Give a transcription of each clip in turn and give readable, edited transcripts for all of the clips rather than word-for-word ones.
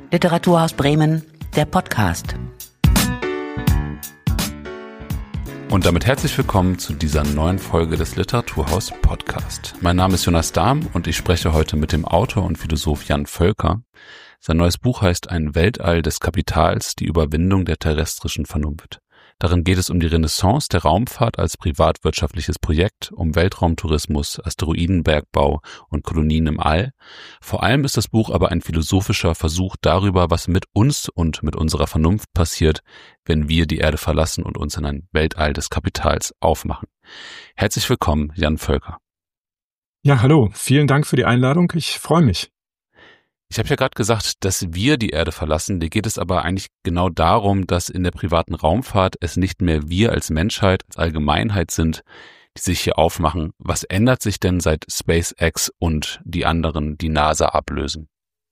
Literaturhaus Bremen, der Podcast. Und damit herzlich willkommen zu dieser neuen Folge des Literaturhaus Podcast. Mein Name ist Jonas Dahm und ich spreche heute mit dem Autor und Philosoph Jan Völker. Sein neues Buch heißt Ein Weltall des Kapitals, die Überwindung der terrestrischen Vernunft. Darin geht es um die Renaissance der Raumfahrt als privatwirtschaftliches Projekt, um Weltraumtourismus, Asteroidenbergbau und Kolonien im All. Vor allem ist das Buch aber ein philosophischer Versuch darüber, was mit uns und mit unserer Vernunft passiert, wenn wir die Erde verlassen und uns in ein Weltall des Kapitals aufmachen. Herzlich willkommen, Jan Völker. Ja, hallo. Vielen Dank für die Einladung. Ich freue mich. Ich habe ja gerade gesagt, dass wir die Erde verlassen. Dir geht es aber eigentlich genau darum, dass in der privaten Raumfahrt es nicht mehr wir als Menschheit, als Allgemeinheit sind, die sich hier aufmachen. Was ändert sich denn seit SpaceX und die anderen die NASA ablösen?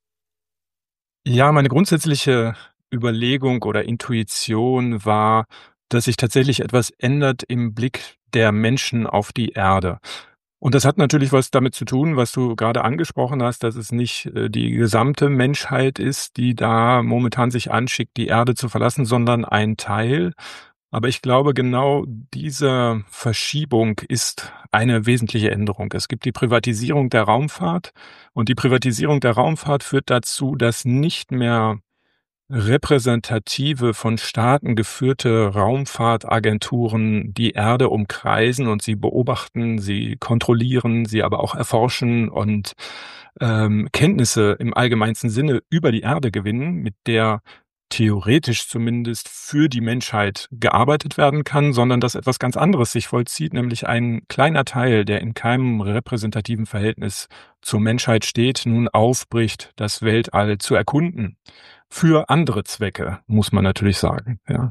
Ja, meine grundsätzliche Überlegung oder Intuition war, dass sich tatsächlich etwas ändert im Blick der Menschen auf die Erde. Und das hat natürlich was damit zu tun, was du gerade angesprochen hast, dass es nicht die gesamte Menschheit ist, die da momentan sich anschickt, die Erde zu verlassen, sondern ein Teil. Aber ich glaube, genau diese Verschiebung ist eine wesentliche Änderung. Es gibt die Privatisierung der Raumfahrt und die Privatisierung der Raumfahrt führt dazu, dass nicht mehr repräsentative, von Staaten geführte Raumfahrtagenturen die Erde umkreisen und sie beobachten, sie kontrollieren, sie aber auch erforschen und Kenntnisse im allgemeinsten Sinne über die Erde gewinnen, mit der theoretisch zumindest für die Menschheit gearbeitet werden kann, sondern dass etwas ganz anderes sich vollzieht, nämlich ein kleiner Teil, der in keinem repräsentativen Verhältnis zur Menschheit steht, nun aufbricht, das Weltall zu erkunden. Für andere Zwecke, muss man natürlich sagen, ja.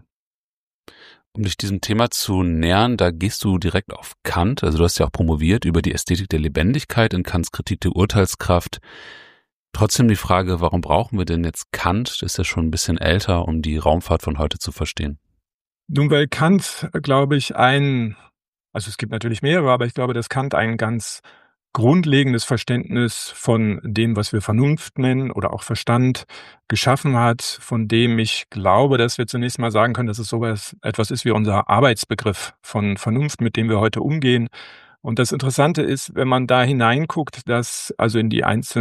Um dich diesem Thema zu nähern, da gehst du direkt auf Kant. Also du hast ja auch promoviert über die Ästhetik der Lebendigkeit in Kants Kritik der Urteilskraft. Trotzdem die Frage, warum brauchen wir denn jetzt Kant? Das ist ja schon ein bisschen älter, um die Raumfahrt von heute zu verstehen. Nun, weil Kant, glaube ich, also es gibt natürlich mehrere, aber ich glaube, dass Kant ein ganz grundlegendes Verständnis von dem, was wir Vernunft nennen oder auch Verstand, geschaffen hat, von dem ich glaube, dass wir zunächst mal sagen können, dass es etwas ist wie unser Arbeitsbegriff von Vernunft, mit dem wir heute umgehen. Und das Interessante ist, wenn man da hineinguckt, dass also in die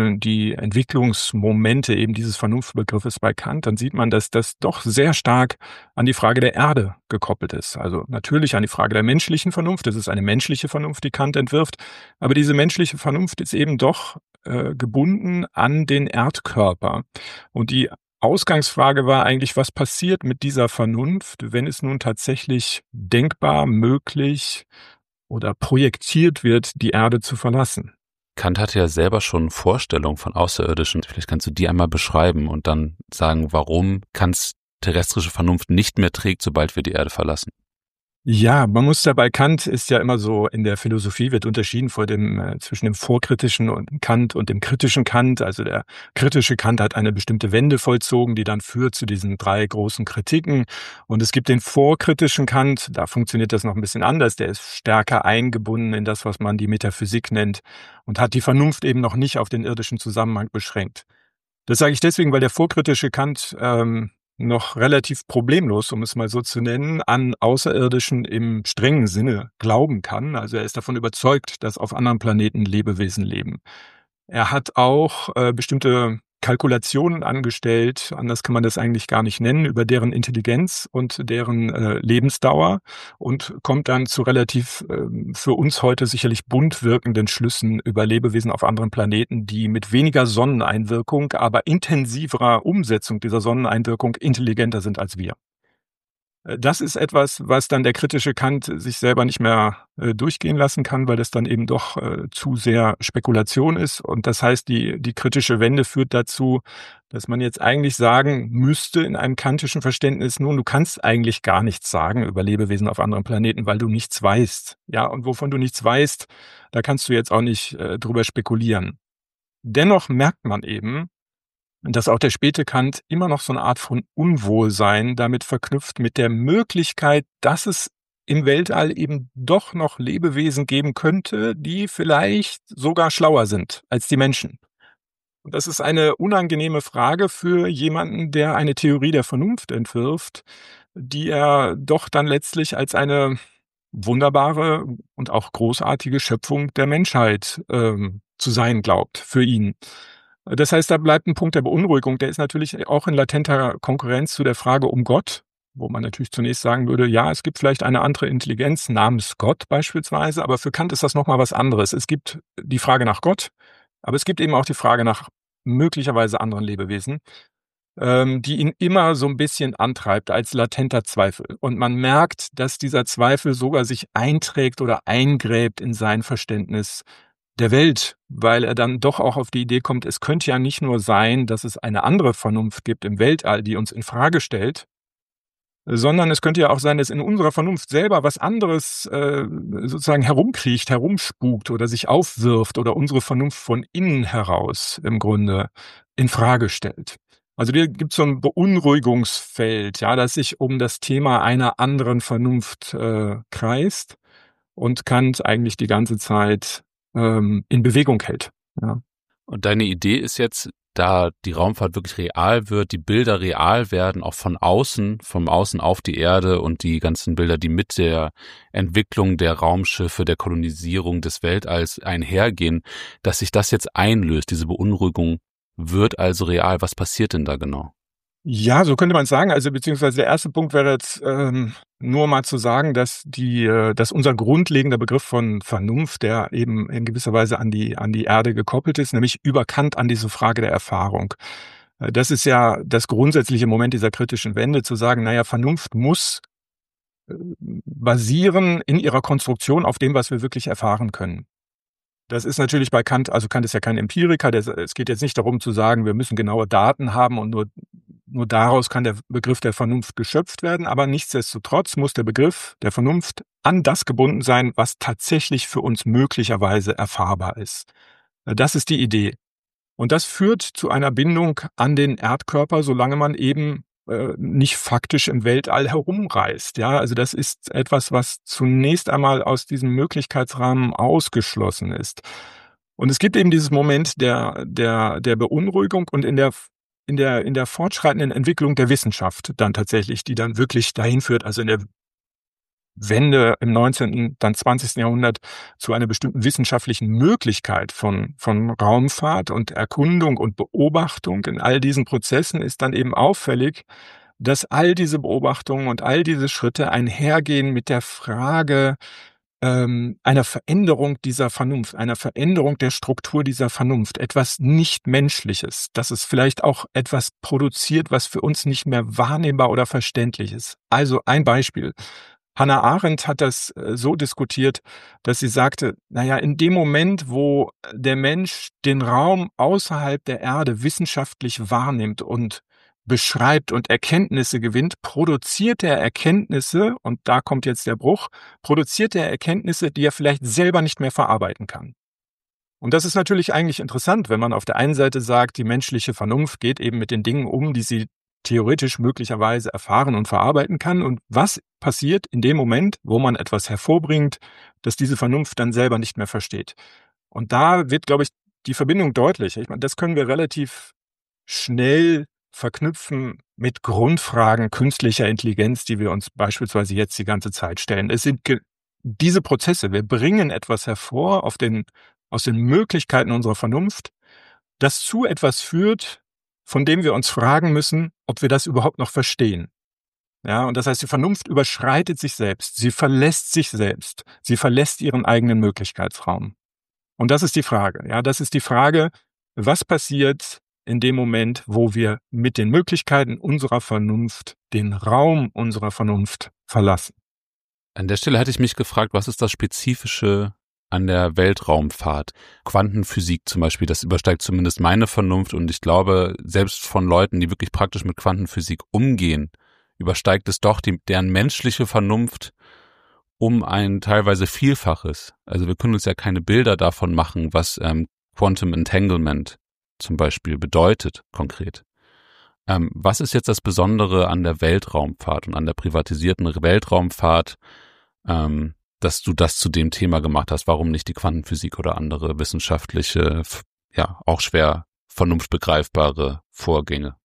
Entwicklungsmomente eben dieses Vernunftbegriffes bei Kant, dann sieht man, dass das doch sehr stark an die Frage der Erde gekoppelt ist. Also natürlich an die Frage der menschlichen Vernunft. Das ist eine menschliche Vernunft, die Kant entwirft. Aber diese menschliche Vernunft ist eben doch gebunden an den Erdkörper. Und die Ausgangsfrage war eigentlich, was passiert mit dieser Vernunft, wenn es nun tatsächlich denkbar, möglich oder projektiert wird, die Erde zu verlassen. Kant hatte ja selber schon Vorstellungen von Außerirdischen. Vielleicht kannst du die einmal beschreiben und dann sagen, warum Kants terrestrische Vernunft nicht mehr trägt, sobald wir die Erde verlassen. Ja, man muss dabei, Kant ist ja immer so, in der Philosophie wird unterschieden zwischen dem vorkritischen Kant und dem kritischen Kant. Also der kritische Kant hat eine bestimmte Wende vollzogen, die dann führt zu diesen 3 großen Kritiken. Und es gibt den vorkritischen Kant, da funktioniert das noch ein bisschen anders. Der ist stärker eingebunden in das, was man die Metaphysik nennt und hat die Vernunft eben noch nicht auf den irdischen Zusammenhang beschränkt. Das sage ich deswegen, weil der vorkritische Kant noch relativ problemlos, um es mal so zu nennen, an Außerirdischen im strengen Sinne glauben kann. Also er ist davon überzeugt, dass auf anderen Planeten Lebewesen leben. Er hat auch bestimmte Kalkulationen angestellt, anders kann man das eigentlich gar nicht nennen, über deren Intelligenz und deren Lebensdauer und kommt dann zu relativ für uns heute sicherlich bunt wirkenden Schlüssen über Lebewesen auf anderen Planeten, die mit weniger Sonneneinwirkung, aber intensiverer Umsetzung dieser Sonneneinwirkung intelligenter sind als wir. Das ist etwas, was dann der kritische Kant sich selber nicht mehr durchgehen lassen kann, weil das dann eben doch zu sehr Spekulation ist. Und das heißt, die kritische Wende führt dazu, dass man jetzt eigentlich sagen müsste in einem kantischen Verständnis, nun, du kannst eigentlich gar nichts sagen über Lebewesen auf anderen Planeten, weil du nichts weißt. Ja, und wovon du nichts weißt, da kannst du jetzt auch nicht drüber spekulieren. Dennoch merkt man eben, dass auch der späte Kant immer noch so eine Art von Unwohlsein damit verknüpft mit der Möglichkeit, dass es im Weltall eben doch noch Lebewesen geben könnte, die vielleicht sogar schlauer sind als die Menschen. Und das ist eine unangenehme Frage für jemanden, der eine Theorie der Vernunft entwirft, die er doch dann letztlich als eine wunderbare und auch großartige Schöpfung der Menschheit zu sein glaubt für ihn. Das heißt, da bleibt ein Punkt der Beunruhigung. Der ist natürlich auch in latenter Konkurrenz zu der Frage um Gott, wo man natürlich zunächst sagen würde, ja, es gibt vielleicht eine andere Intelligenz namens Gott beispielsweise, aber für Kant ist das noch mal was anderes. Es gibt die Frage nach Gott, aber es gibt eben auch die Frage nach möglicherweise anderen Lebewesen, die ihn immer so ein bisschen antreibt als latenter Zweifel. Und man merkt, dass dieser Zweifel sogar sich einträgt oder eingräbt in sein Verständnis der Welt, weil er dann doch auch auf die Idee kommt, es könnte ja nicht nur sein, dass es eine andere Vernunft gibt im Weltall, die uns in Frage stellt, sondern es könnte ja auch sein, dass in unserer Vernunft selber was anderes sozusagen herumkriecht, herumspukt oder sich aufwirft oder unsere Vernunft von innen heraus im Grunde in Frage stellt. Also hier gibt es so ein Beunruhigungsfeld, ja, das sich um das Thema einer anderen Vernunft kreist und Kant eigentlich die ganze Zeit in Bewegung hält. Ja. Und deine Idee ist jetzt, da die Raumfahrt wirklich real wird, die Bilder real werden, auch von außen, vom Außen auf die Erde und die ganzen Bilder, die mit der Entwicklung der Raumschiffe, der Kolonisierung des Weltalls einhergehen, dass sich das jetzt einlöst, diese Beunruhigung wird also real. Was passiert denn da genau? Ja, so könnte man es sagen. Also beziehungsweise der erste Punkt wäre jetzt nur mal zu sagen, dass dass unser grundlegender Begriff von Vernunft, der eben in gewisser Weise an die Erde gekoppelt ist, nämlich über Kant an diese Frage der Erfahrung. Das ist ja das grundsätzliche Moment dieser kritischen Wende, zu sagen, naja, Vernunft muss basieren in ihrer Konstruktion auf dem, was wir wirklich erfahren können. Das ist natürlich bei Kant, also Kant ist ja kein Empiriker, es geht jetzt nicht darum zu sagen, wir müssen genaue Daten haben und nur daraus kann der Begriff der Vernunft geschöpft werden, aber nichtsdestotrotz muss der Begriff der Vernunft an das gebunden sein, was tatsächlich für uns möglicherweise erfahrbar ist. Das ist die Idee. Und das führt zu einer Bindung an den Erdkörper, solange man eben nicht faktisch im Weltall herumreist. Ja, also das ist etwas, was zunächst einmal aus diesem Möglichkeitsrahmen ausgeschlossen ist. Und es gibt eben dieses Moment der Beunruhigung und in der fortschreitenden Entwicklung der Wissenschaft dann tatsächlich, die dann wirklich dahin führt, also in der Wende im 19., dann 20. Jahrhundert zu einer bestimmten wissenschaftlichen Möglichkeit von Raumfahrt und Erkundung und Beobachtung. In all diesen Prozessen ist dann eben auffällig, dass all diese Beobachtungen und all diese Schritte einhergehen mit der Frage einer Veränderung dieser Vernunft, einer Veränderung der Struktur dieser Vernunft, etwas Nicht-Menschliches, dass es vielleicht auch etwas produziert, was für uns nicht mehr wahrnehmbar oder verständlich ist. Also ein Beispiel. Hannah Arendt hat das so diskutiert, dass sie sagte, naja, in dem Moment, wo der Mensch den Raum außerhalb der Erde wissenschaftlich wahrnimmt und beschreibt und Erkenntnisse gewinnt, produziert er Erkenntnisse, und da kommt jetzt der Bruch, produziert er Erkenntnisse, die er vielleicht selber nicht mehr verarbeiten kann. Und das ist natürlich eigentlich interessant, wenn man auf der einen Seite sagt, die menschliche Vernunft geht eben mit den Dingen um, die sie theoretisch möglicherweise erfahren und verarbeiten kann. Und was passiert in dem Moment, wo man etwas hervorbringt, das diese Vernunft dann selber nicht mehr versteht? Und da wird, glaube ich, die Verbindung deutlich. Ich meine, das können wir relativ schnell verknüpfen mit Grundfragen künstlicher Intelligenz, die wir uns beispielsweise jetzt die ganze Zeit stellen. Es sind diese Prozesse. Wir bringen etwas hervor aus den Möglichkeiten unserer Vernunft, das zu etwas führt, von dem wir uns fragen müssen, ob wir das überhaupt noch verstehen. Ja, und das heißt, die Vernunft überschreitet sich selbst. Sie verlässt sich selbst. Sie verlässt ihren eigenen Möglichkeitsraum. Und das ist die Frage. Ja, das ist die Frage, was passiert in dem Moment, wo wir mit den Möglichkeiten unserer Vernunft den Raum unserer Vernunft verlassen. An der Stelle hätte ich mich gefragt, was ist das Spezifische an der Weltraumfahrt? Quantenphysik zum Beispiel, das übersteigt zumindest meine Vernunft und ich glaube, selbst von Leuten, die wirklich praktisch mit Quantenphysik umgehen, übersteigt es doch deren menschliche Vernunft um ein teilweise Vielfaches. Also wir können uns ja keine Bilder davon machen, was Quantum Entanglement zum Beispiel bedeutet konkret. Was ist jetzt das Besondere an der Weltraumfahrt und an der privatisierten Weltraumfahrt, dass du das zu dem Thema gemacht hast? Warum nicht die Quantenphysik oder andere wissenschaftliche, ja, auch schwer vernunftbegreifbare Vorgänge.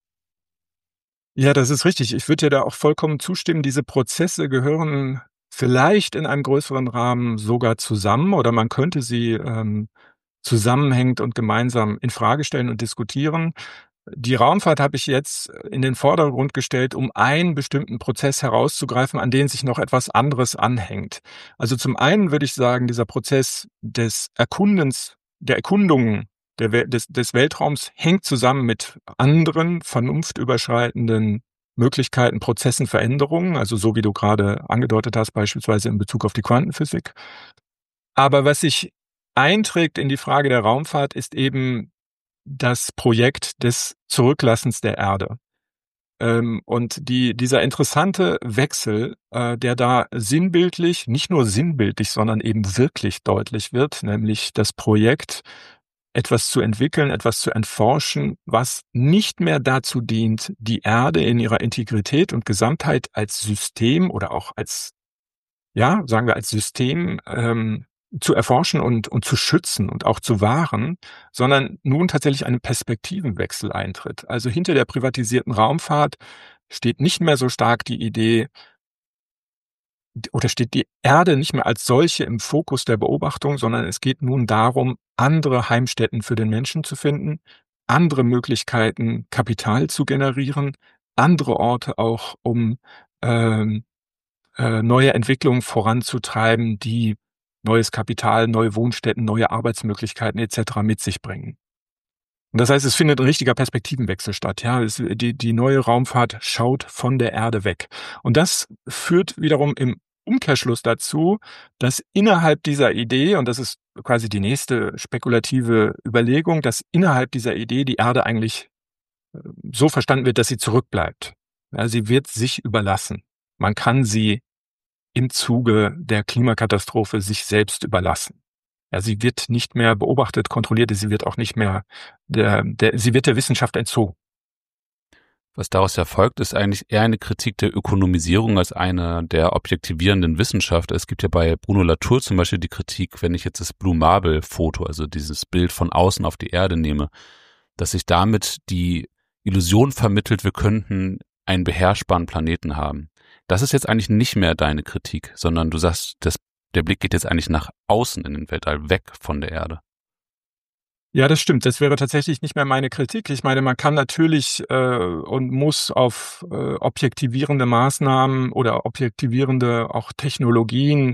Ja, das ist richtig. Ich würde dir da auch vollkommen zustimmen. Diese Prozesse gehören vielleicht in einem größeren Rahmen sogar zusammen oder man könnte sie zusammenhängend und gemeinsam in Frage stellen und diskutieren. Die Raumfahrt habe ich jetzt in den Vordergrund gestellt, um einen bestimmten Prozess herauszugreifen, an den sich noch etwas anderes anhängt. Also zum einen würde ich sagen, dieser Prozess des Erkundens, der Erkundung des Weltraums hängt zusammen mit anderen vernunftüberschreitenden Möglichkeiten, Prozessen, Veränderungen, also so wie du gerade angedeutet hast, beispielsweise in Bezug auf die Quantenphysik. Aber was sich einträgt in die Frage der Raumfahrt, ist eben das Projekt des Zurücklassens der Erde. Und dieser interessante Wechsel, der da sinnbildlich, nicht nur sinnbildlich, sondern eben wirklich deutlich wird, nämlich das Projekt, etwas zu entwickeln, etwas zu erforschen, was nicht mehr dazu dient, die Erde in ihrer Integrität und Gesamtheit als System oder auch als, ja, sagen wir als System zu erforschen und zu schützen und auch zu wahren, sondern nun tatsächlich ein Perspektivenwechsel eintritt. Also hinter der privatisierten Raumfahrt steht nicht mehr so stark die Idee oder steht die Erde nicht mehr als solche im Fokus der Beobachtung, sondern es geht nun darum, andere Heimstätten für den Menschen zu finden, andere Möglichkeiten, Kapital zu generieren, andere Orte auch, um ähm, neue Entwicklungen voranzutreiben, die neues Kapital, neue Wohnstätten, neue Arbeitsmöglichkeiten etc. mit sich bringen. Und das heißt, es findet ein richtiger Perspektivenwechsel statt. Ja, die neue Raumfahrt schaut von der Erde weg. Und das führt wiederum im Umkehrschluss dazu, dass innerhalb dieser Idee, und das ist quasi die nächste spekulative Überlegung, dass innerhalb dieser Idee die Erde eigentlich so verstanden wird, dass sie zurückbleibt. Ja, sie wird sich überlassen. Man kann sie im Zuge der Klimakatastrophe sich selbst überlassen. Ja, sie wird nicht mehr beobachtet, kontrolliert, sie wird auch nicht mehr sie wird der Wissenschaft entzogen. Was daraus erfolgt, ist eigentlich eher eine Kritik der Ökonomisierung als eine der objektivierenden Wissenschaft. Es gibt ja bei Bruno Latour zum Beispiel die Kritik, wenn ich jetzt das Blue Marble Foto, also dieses Bild von außen auf die Erde nehme, dass sich damit die Illusion vermittelt, wir könnten einen beherrschbaren Planeten haben. Das ist jetzt eigentlich nicht mehr deine Kritik, sondern du sagst, der Blick geht jetzt eigentlich nach außen in den Weltall, weg von der Erde. Ja, das stimmt. Das wäre tatsächlich nicht mehr meine Kritik. Ich meine, man kann natürlich und muss auf objektivierende Maßnahmen oder objektivierende auch Technologien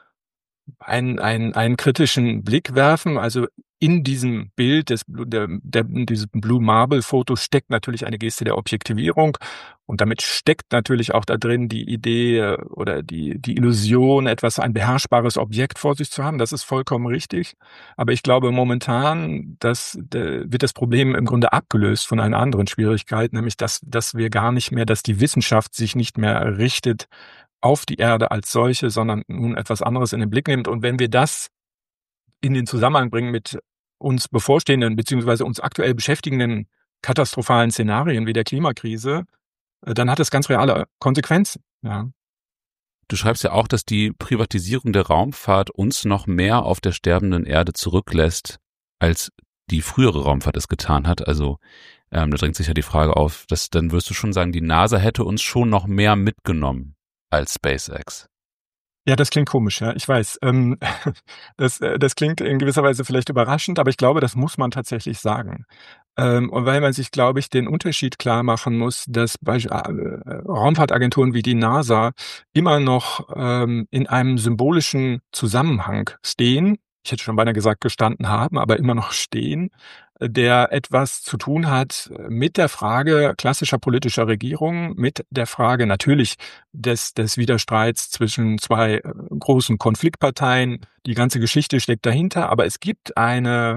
einen kritischen Blick werfen. Also in diesem Bild dieses Blue Marble Fotos steckt natürlich eine Geste der Objektivierung und damit steckt natürlich auch da drin die Idee oder die Illusion, ein beherrschbares Objekt vor sich zu haben. Das ist vollkommen richtig. Aber ich glaube momentan, wird das Problem im Grunde abgelöst von einer anderen Schwierigkeit, nämlich dass wir gar nicht mehr, dass die Wissenschaft sich nicht mehr richtet auf die Erde als solche, sondern nun etwas anderes in den Blick nimmt. Und wenn wir das in den Zusammenhang bringen mit uns bevorstehenden beziehungsweise uns aktuell beschäftigenden katastrophalen Szenarien wie der Klimakrise, dann hat es ganz reale Konsequenzen. Ja. Du schreibst ja auch, dass die Privatisierung der Raumfahrt uns noch mehr auf der sterbenden Erde zurücklässt, als die frühere Raumfahrt es getan hat. Also da drängt sich ja die Frage auf, dann wirst du schon sagen, die NASA hätte uns schon noch mehr mitgenommen als SpaceX. Ja, das klingt komisch, ja, ich weiß. Das klingt in gewisser Weise vielleicht überraschend, aber ich glaube, das muss man tatsächlich sagen. Und weil man sich, glaube ich, den Unterschied klar machen muss, dass Raumfahrtagenturen wie die NASA immer noch in einem symbolischen Zusammenhang stehen. Ich hätte schon beinahe gesagt, gestanden haben, aber immer noch stehen, der etwas zu tun hat mit der Frage klassischer politischer Regierung, mit der Frage natürlich des Widerstreits zwischen zwei großen Konfliktparteien. Die ganze Geschichte steckt dahinter, aber es gibt eine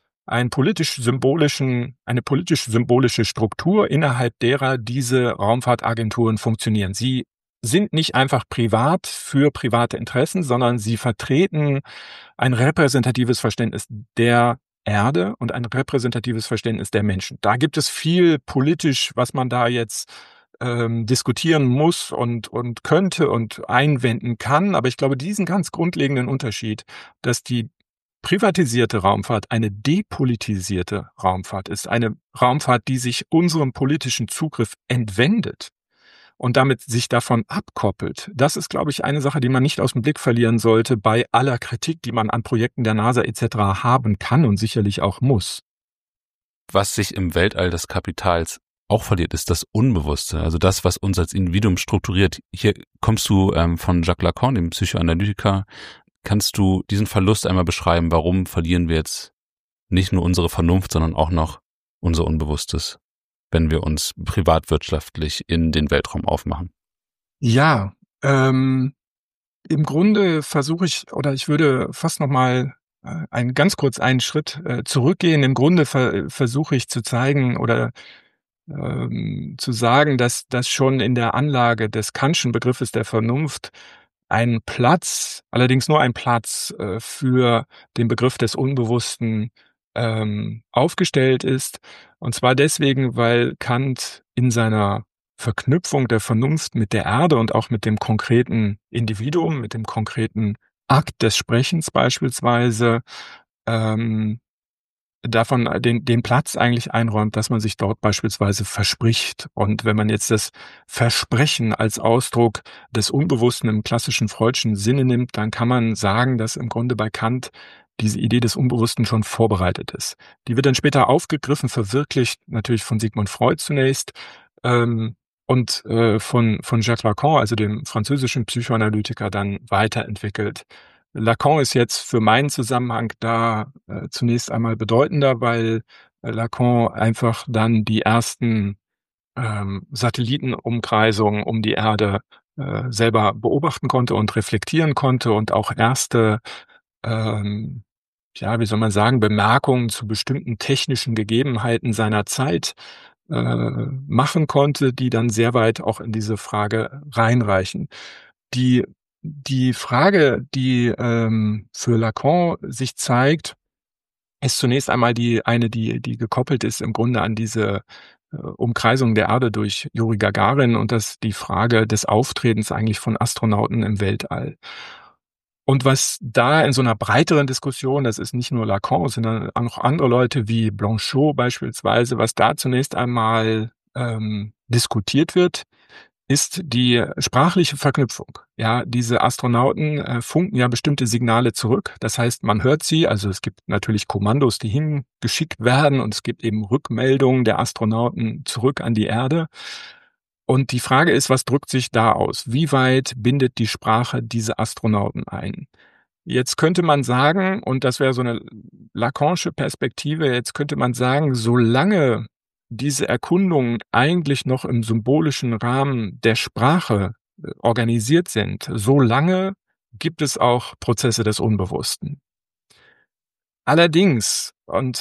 politisch-symbolische Struktur, innerhalb derer diese Raumfahrtagenturen funktionieren. Sie sind nicht einfach privat für private Interessen, sondern sie vertreten ein repräsentatives Verständnis der Erde und ein repräsentatives Verständnis der Menschen. Da gibt es viel politisch, was man da jetzt diskutieren muss und könnte und einwenden kann. Aber ich glaube, diesen ganz grundlegenden Unterschied, dass die privatisierte Raumfahrt eine depolitisierte Raumfahrt ist, eine Raumfahrt, die sich unserem politischen Zugriff entwendet und damit sich davon abkoppelt. Das ist, glaube ich, eine Sache, die man nicht aus dem Blick verlieren sollte bei aller Kritik, die man an Projekten der NASA etc. haben kann und sicherlich auch muss. Was sich im Weltall des Kapitals auch verliert, ist das Unbewusste, also das, was uns als Individuum strukturiert. Hier kommst du von Jacques Lacan, dem Psychoanalytiker. Kannst du diesen Verlust einmal beschreiben? Warum verlieren wir jetzt nicht nur unsere Vernunft, sondern auch noch unser Unbewusstes, wenn wir uns privatwirtschaftlich in den Weltraum aufmachen? Ja, im Grunde versuche ich, oder ich würde fast nochmal ganz kurz einen Schritt zurückgehen. Im Grunde versuche ich zu zeigen oder zu sagen, dass das schon in der Anlage des Kantschen Begriffes der Vernunft ein Platz, allerdings nur ein Platz für den Begriff des Unbewussten aufgestellt ist. Und zwar deswegen, weil Kant in seiner Verknüpfung der Vernunft mit der Erde und auch mit dem konkreten Individuum, mit dem konkreten Akt des Sprechens beispielsweise, davon den Platz eigentlich einräumt, dass man sich dort beispielsweise verspricht. Und wenn man jetzt das Versprechen als Ausdruck des Unbewussten im klassischen Freudschen Sinne nimmt, dann kann man sagen, dass im Grunde bei Kant diese Idee des Unbewussten schon vorbereitet ist. Die wird dann später aufgegriffen, verwirklicht, natürlich von Sigmund Freud zunächst, und von Jacques Lacan, also dem französischen Psychoanalytiker, dann weiterentwickelt. Lacan ist jetzt für meinen Zusammenhang da zunächst einmal bedeutender, weil Lacan einfach dann die ersten Satellitenumkreisungen um die Erde selber beobachten konnte und reflektieren konnte und auch erste, wie soll man sagen, Bemerkungen zu bestimmten technischen Gegebenheiten seiner Zeit machen konnte, die dann sehr weit auch in diese Frage reinreichen. Die Frage, die für Lacan sich zeigt, ist zunächst einmal die gekoppelt ist im Grunde an diese Umkreisung der Erde durch Juri Gagarin und das die Frage des Auftretens eigentlich von Astronauten im Weltall. Und was da in so einer breiteren Diskussion, das ist nicht nur Lacan, sondern auch noch andere Leute wie Blanchot beispielsweise, was da zunächst einmal diskutiert wird, ist die sprachliche Verknüpfung. Ja, diese Astronauten funken ja bestimmte Signale zurück. Das heißt, man hört sie, also es gibt natürlich Kommandos, die hingeschickt werden und es gibt eben Rückmeldungen der Astronauten zurück an die Erde. Und die Frage ist, was drückt sich da aus? Wie weit bindet die Sprache diese Astronauten ein? Jetzt könnte man sagen, und das wäre so eine Lacanische Perspektive, jetzt könnte man sagen, solange diese Erkundungen eigentlich noch im symbolischen Rahmen der Sprache organisiert sind, solange gibt es auch Prozesse des Unbewussten. Allerdings, und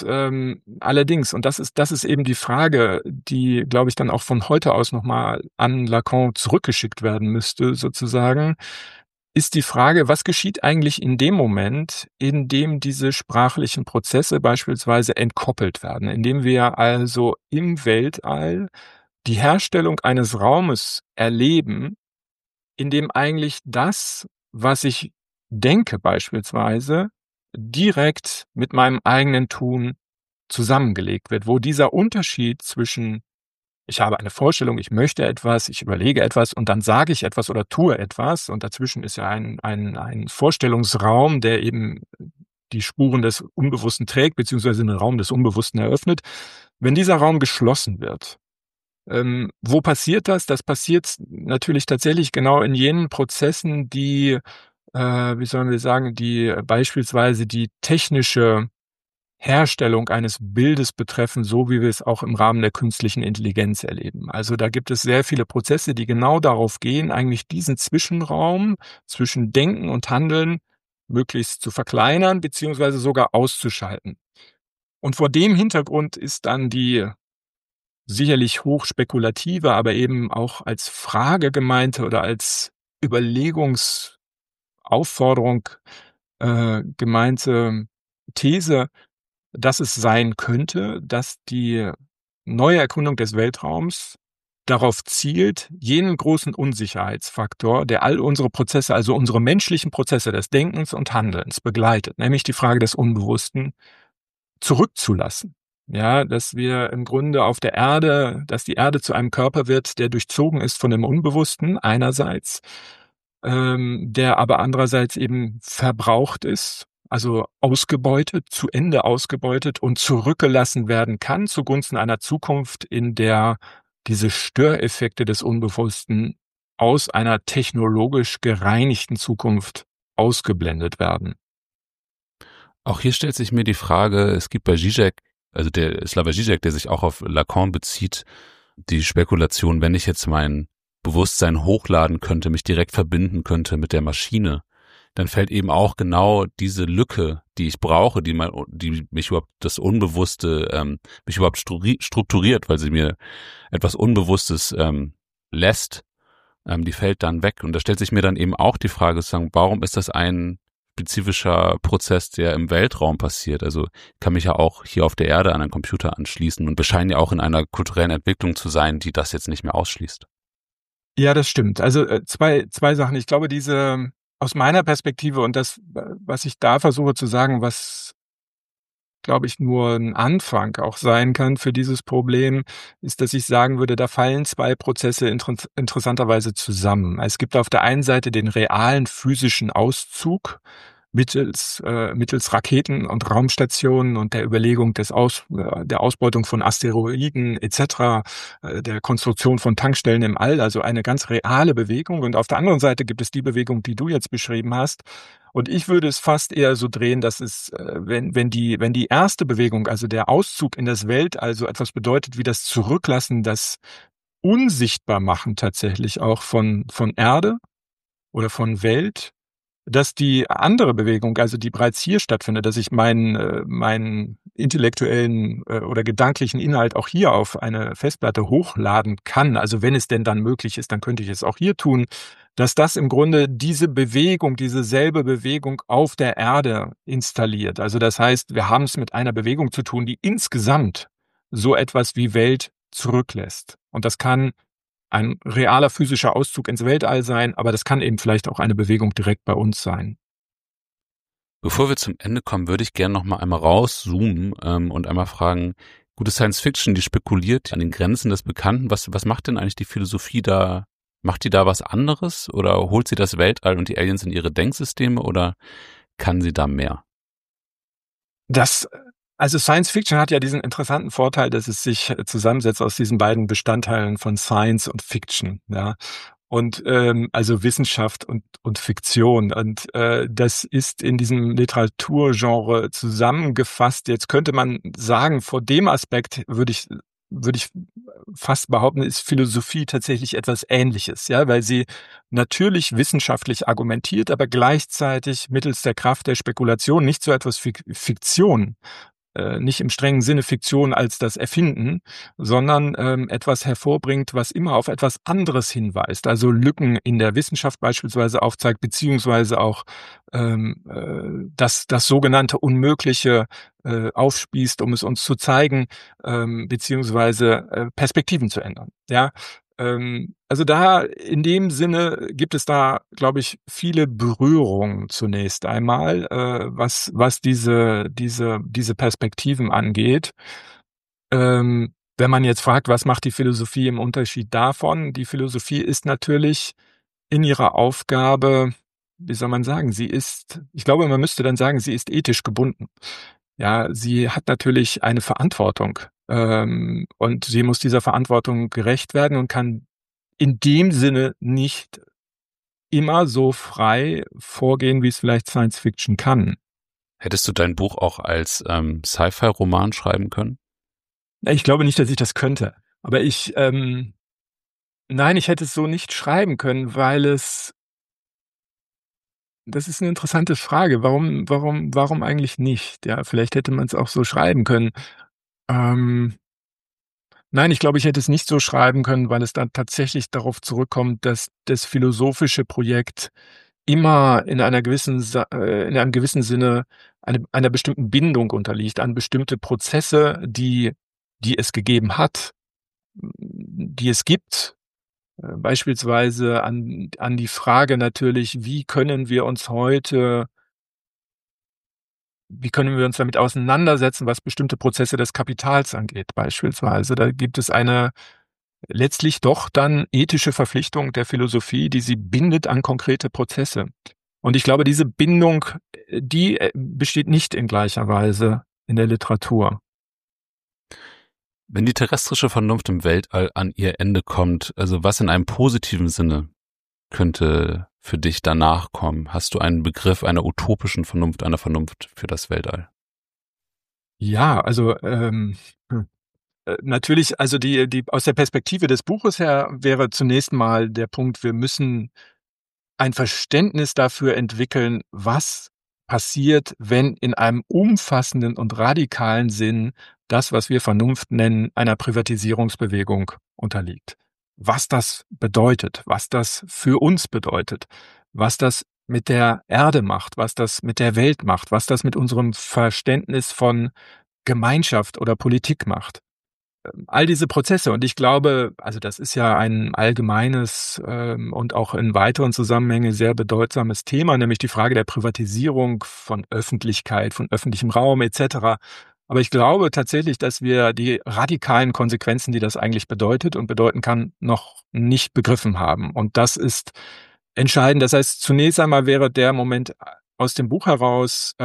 das ist eben die Frage, die, glaube ich, dann auch von heute aus nochmal an Lacan zurückgeschickt werden müsste, sozusagen, ist die Frage, was geschieht eigentlich in dem Moment, in dem diese sprachlichen Prozesse beispielsweise entkoppelt werden, indem wir also im Weltall die Herstellung eines Raumes erleben, in dem eigentlich das, was ich denke beispielsweise, direkt mit meinem eigenen Tun zusammengelegt wird, wo dieser Unterschied zwischen ich habe eine Vorstellung, ich möchte etwas, ich überlege etwas und dann sage ich etwas oder tue etwas und dazwischen ist ja ein Vorstellungsraum, der eben die Spuren des Unbewussten trägt, beziehungsweise den Raum des Unbewussten eröffnet. Wenn dieser Raum geschlossen wird, wo passiert das? Das passiert natürlich tatsächlich genau in jenen Prozessen, die, wie sollen wir sagen, die beispielsweise die technische Herstellung eines Bildes betreffen, so wie wir es auch im Rahmen der künstlichen Intelligenz erleben. Also da gibt es sehr viele Prozesse, die genau darauf gehen, eigentlich diesen Zwischenraum zwischen Denken und Handeln möglichst zu verkleinern, beziehungsweise sogar auszuschalten. Und vor dem Hintergrund ist dann die sicherlich hochspekulative, aber eben auch als Frage gemeinte oder als Überlegungsaufforderung gemeinte These, dass es sein könnte, dass die neue Erkundung des Weltraums darauf zielt, jenen großen Unsicherheitsfaktor, der all unsere Prozesse, also unsere menschlichen Prozesse des Denkens und Handelns begleitet, nämlich die Frage des Unbewussten, zurückzulassen. Ja, dass wir im Grunde auf der Erde, dass die Erde zu einem Körper wird, der durchzogen ist von dem Unbewussten einerseits, der aber andererseits eben verbraucht ist, also ausgebeutet, zu Ende ausgebeutet und zurückgelassen werden kann zugunsten einer Zukunft, in der diese Störeffekte des Unbewussten aus einer technologisch gereinigten Zukunft ausgeblendet werden. Auch hier stellt sich mir die Frage, es gibt bei Zizek, also der Slavoj Zizek, der sich auch auf Lacan bezieht, die Spekulation, wenn ich jetzt mein Bewusstsein hochladen könnte, mich direkt verbinden könnte mit der Maschine, dann fällt eben auch genau diese Lücke, die ich brauche, die mich überhaupt das Unbewusste, mich überhaupt strukturiert, weil sie mir etwas Unbewusstes lässt, die fällt dann weg. Und da stellt sich mir dann eben auch die Frage, sozusagen, warum ist das ein spezifischer Prozess, der im Weltraum passiert? Also ich kann mich ja auch hier auf der Erde an einen Computer anschließen und wir scheinen ja auch in einer kulturellen Entwicklung zu sein, die das jetzt nicht mehr ausschließt. Ja, das stimmt. Also zwei Sachen. Ich glaube, aus meiner Perspektive und das, was ich da versuche zu sagen, was, glaube ich, nur ein Anfang auch sein kann für dieses Problem, ist, dass ich sagen würde, da fallen zwei Prozesse interessanterweise zusammen. Es gibt auf der einen Seite den realen physischen Auszug mittels Raketen und Raumstationen und der Überlegung der Ausbeutung von Asteroiden etc., der Konstruktion von Tankstellen im All, also eine ganz reale Bewegung. Und auf der anderen Seite gibt es die Bewegung, die du jetzt beschrieben hast. Und ich würde es fast eher so drehen, dass es, wenn die erste Bewegung, also der Auszug in das Weltall, so etwas bedeutet wie das Zurücklassen, das Unsichtbarmachen tatsächlich auch von Erde oder von Welt, dass die andere Bewegung, also die bereits hier stattfindet, dass ich meinen intellektuellen oder gedanklichen Inhalt auch hier auf eine Festplatte hochladen kann, also wenn es denn dann möglich ist, dann könnte ich es auch hier tun, dass das im Grunde diese Bewegung, diese selbe Bewegung auf der Erde installiert. Also das heißt, wir haben es mit einer Bewegung zu tun, die insgesamt so etwas wie Welt zurücklässt. Und das kann ein realer physischer Auszug ins Weltall sein, aber das kann eben vielleicht auch eine Bewegung direkt bei uns sein. Bevor wir zum Ende kommen, würde ich gerne noch mal einmal rauszoomen und einmal fragen, gute Science Fiction, die spekuliert an den Grenzen des Bekannten. Was macht denn eigentlich die Philosophie da? Macht die da was anderes oder holt sie das Weltall und die Aliens in ihre Denksysteme oder kann sie da mehr? Also Science Fiction hat ja diesen interessanten Vorteil, dass es sich zusammensetzt aus diesen beiden Bestandteilen von Science und Fiction, ja. Und also Wissenschaft und Fiktion. Und das ist in diesem Literaturgenre zusammengefasst. Jetzt könnte man sagen, vor dem Aspekt würde ich fast behaupten, ist Philosophie tatsächlich etwas Ähnliches, ja, weil sie natürlich wissenschaftlich argumentiert, aber gleichzeitig mittels der Kraft der Spekulation nicht so etwas Fiktion, nicht im strengen Sinne Fiktion als das Erfinden, sondern etwas hervorbringt, was immer auf etwas anderes hinweist, also Lücken in der Wissenschaft beispielsweise aufzeigt, beziehungsweise auch das sogenannte Unmögliche aufspießt, um es uns zu zeigen, beziehungsweise Perspektiven zu ändern. Ja, also da in dem Sinne gibt es da, glaube ich, viele Berührungen zunächst einmal, was diese Perspektiven angeht. Wenn man jetzt fragt, was macht die Philosophie im Unterschied davon? Die Philosophie ist natürlich in ihrer Aufgabe, wie soll man sagen, ich glaube, man müsste dann sagen, sie ist ethisch gebunden. Ja, sie hat natürlich eine Verantwortung, und sie muss dieser Verantwortung gerecht werden und kann in dem Sinne nicht immer so frei vorgehen, wie es vielleicht Science Fiction kann. Hättest du dein Buch auch als Sci-Fi-Roman schreiben können? Ich glaube nicht, dass ich das könnte. Aber nein, ich hätte es so nicht schreiben können, weil das ist eine interessante Frage. Warum eigentlich nicht? Ja, vielleicht hätte man es auch so schreiben können. Nein, ich glaube, ich hätte es nicht so schreiben können, weil es dann tatsächlich darauf zurückkommt, dass das philosophische Projekt immer in einem gewissen Sinne einer bestimmten Bindung unterliegt, an bestimmte Prozesse, die es gegeben hat, die es gibt, beispielsweise an die Frage natürlich, wie können wir uns damit auseinandersetzen, was bestimmte Prozesse des Kapitals angeht, beispielsweise. Da gibt es eine letztlich doch dann ethische Verpflichtung der Philosophie, die sie bindet an konkrete Prozesse. Und ich glaube, diese Bindung, die besteht nicht in gleicher Weise in der Literatur. Wenn die terrestrische Vernunft im Weltall an ihr Ende kommt, also was in einem positiven Sinne könnte für dich danach kommen? Hast du einen Begriff einer utopischen Vernunft, einer Vernunft für das Weltall? Ja, also natürlich, also die aus der Perspektive des Buches her wäre zunächst mal der Punkt, wir müssen ein Verständnis dafür entwickeln, was passiert, wenn in einem umfassenden und radikalen Sinn das, was wir Vernunft nennen, einer Privatisierungsbewegung unterliegt. Was das bedeutet, was das für uns bedeutet, was das mit der Erde macht, was das mit der Welt macht, was das mit unserem Verständnis von Gemeinschaft oder Politik macht. All diese Prozesse, und ich glaube, also das ist ja ein allgemeines und auch in weiteren Zusammenhängen sehr bedeutsames Thema, nämlich die Frage der Privatisierung von Öffentlichkeit, von öffentlichem Raum etc. Aber ich glaube tatsächlich, dass wir die radikalen Konsequenzen, die das eigentlich bedeutet und bedeuten kann, noch nicht begriffen haben. Und das ist entscheidend. Das heißt, zunächst einmal wäre der Moment aus dem Buch heraus,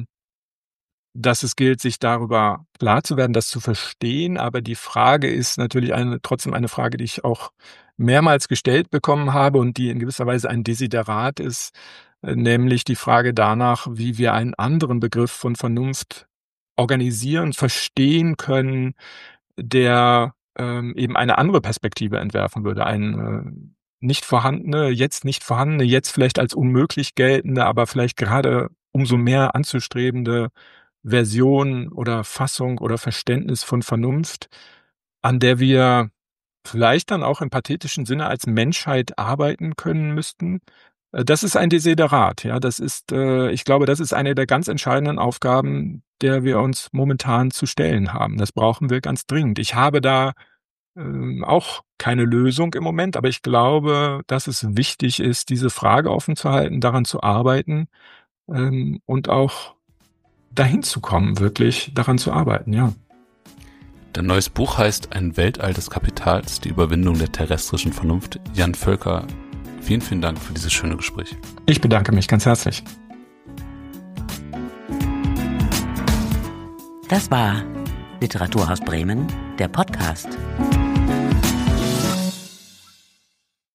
dass es gilt, sich darüber klar zu werden, das zu verstehen. Aber die Frage ist natürlich trotzdem eine Frage, die ich auch mehrmals gestellt bekommen habe und die in gewisser Weise ein Desiderat ist, nämlich die Frage danach, wie wir einen anderen Begriff von Vernunft organisieren, verstehen können, der eben eine andere Perspektive entwerfen würde. Eine nicht vorhandene, jetzt vielleicht als unmöglich geltende, aber vielleicht gerade umso mehr anzustrebende Version oder Fassung oder Verständnis von Vernunft, an der wir vielleicht dann auch im pathetischen Sinne als Menschheit arbeiten können müssten. Das ist ein Desiderat, ja. Das ist, ich glaube, das ist eine der ganz entscheidenden Aufgaben, der wir uns momentan zu stellen haben. Das brauchen wir ganz dringend. Ich habe da auch keine Lösung im Moment, aber ich glaube, dass es wichtig ist, diese Frage offen zu halten, daran zu arbeiten und auch dahin zu kommen, wirklich daran zu arbeiten, ja. Dein neues Buch heißt Ein Weltall des Kapitals, die Überwindung der terrestrischen Vernunft. Jan Völker, vielen, vielen Dank für dieses schöne Gespräch. Ich bedanke mich ganz herzlich. Das war Literaturhaus Bremen, der Podcast.